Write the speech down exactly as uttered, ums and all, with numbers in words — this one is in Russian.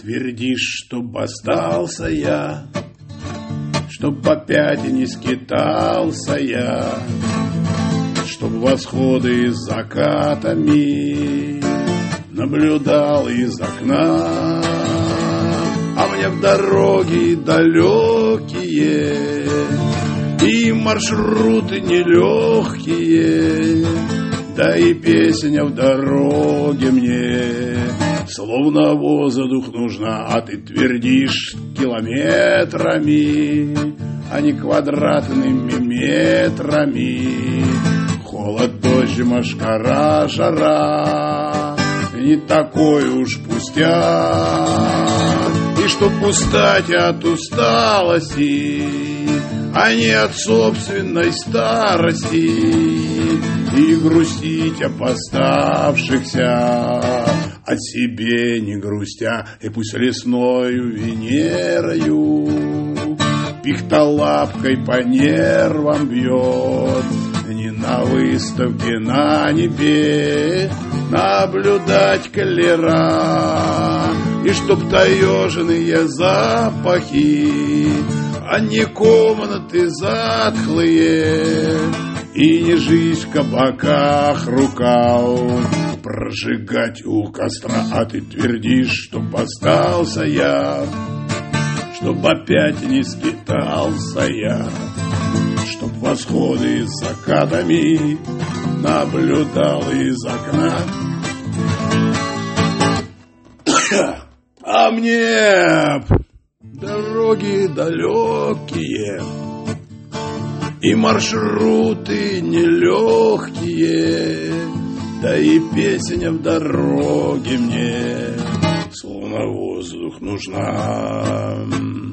твердишь, чтоб остался я, чтоб опять не скитался я, чтоб восходы с закатами наблюдал из окна. А мне в дороги далекие и маршруты нелегкие, да и песня в дороге мне словно воздух нужна. А ты твердишь километрами, а не квадратными метрами. Холод, дождь, мошкара, жара, не такой уж пустяк. И чтоб устать от усталости, а не от собственной старости, и грустить об оставшихся, о себе не грустя. И пусть лесною Венерою пихтолапкой по нервам бьет, не на выставке на небе наблюдать колера. И чтоб таежные запахи, а не комнаты затхлые, и не жизнь в кабаках рукав прожигать у костра. А ты твердишь, чтоб остался я, чтоб опять не скитался я, чтоб восходы с закатами наблюдал из окна. А мне дороги далекие и маршруты нелегкие, да и песня в дороге мне словно воздух нужна.